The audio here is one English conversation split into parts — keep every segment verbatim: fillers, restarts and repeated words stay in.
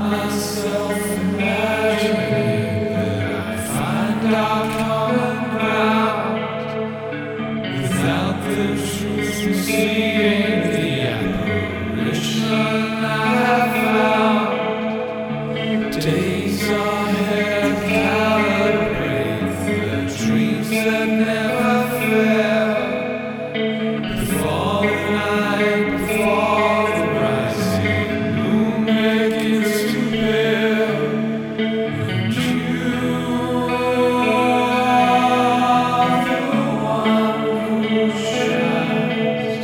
myself imagining that I find our common ground without the truth and seeing the apparition I found. Days ahead calibrate the dreams that never fail. Before the night, before the rising moon begins to pale, and you are the one who shines.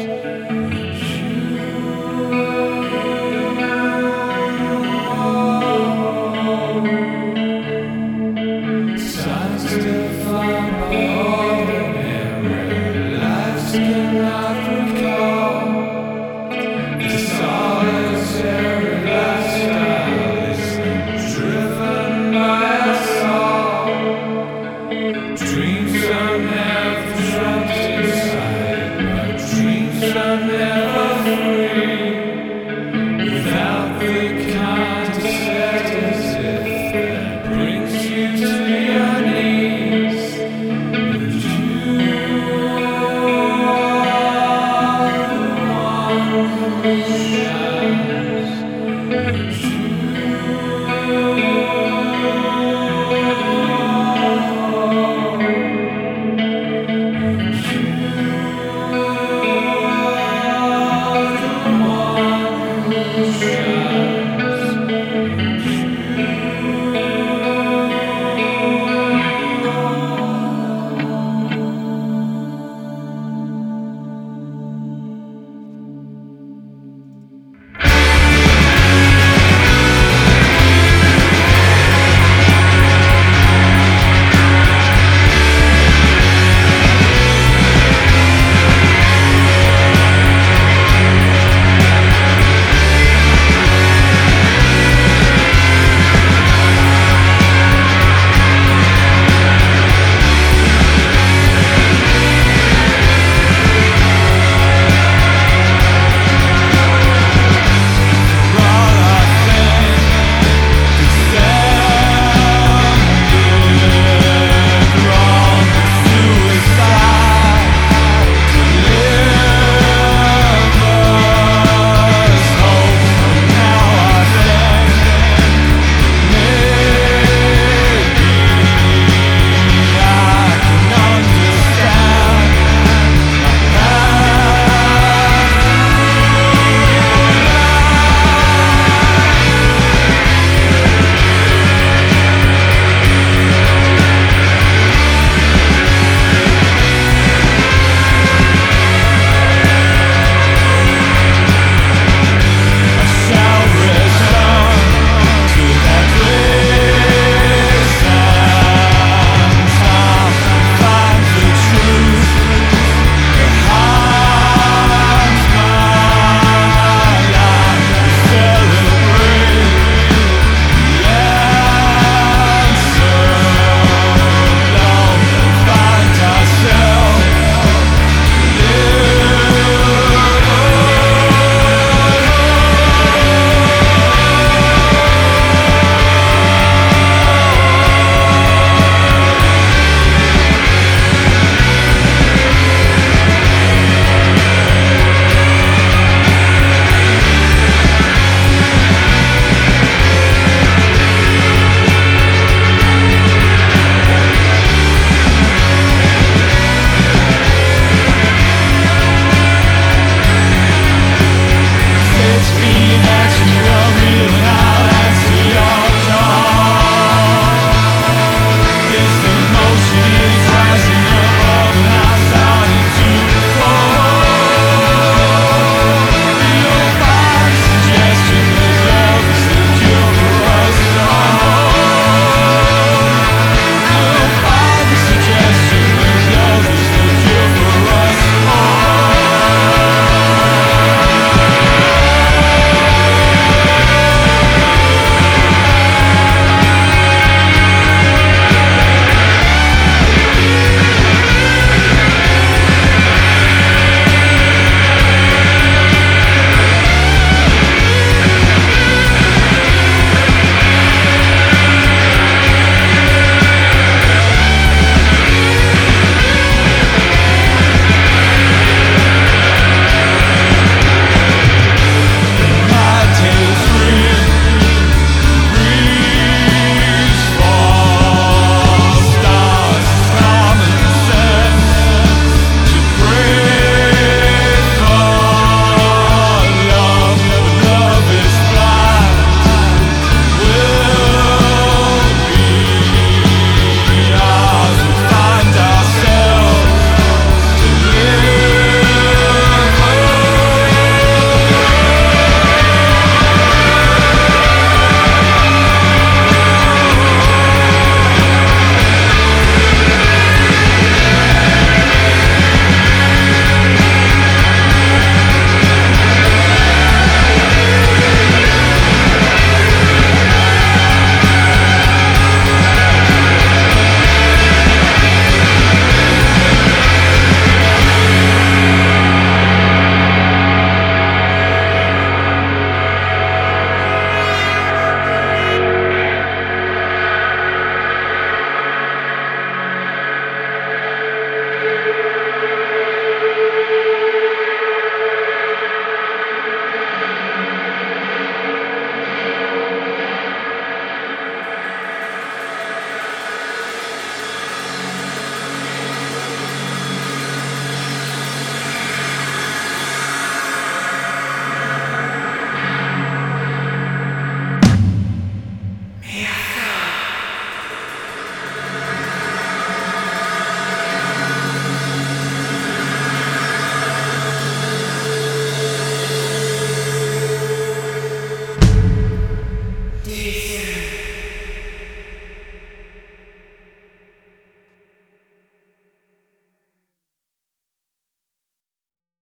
Signs defined by ordinary lives cannot recall. The solitary lifestyle isn't driven by us all. Dreams are never trapped inside, but dreams are never free. Without the kind of sedative that brings you to your knees, and you are the one who shines. And you are the one who shines.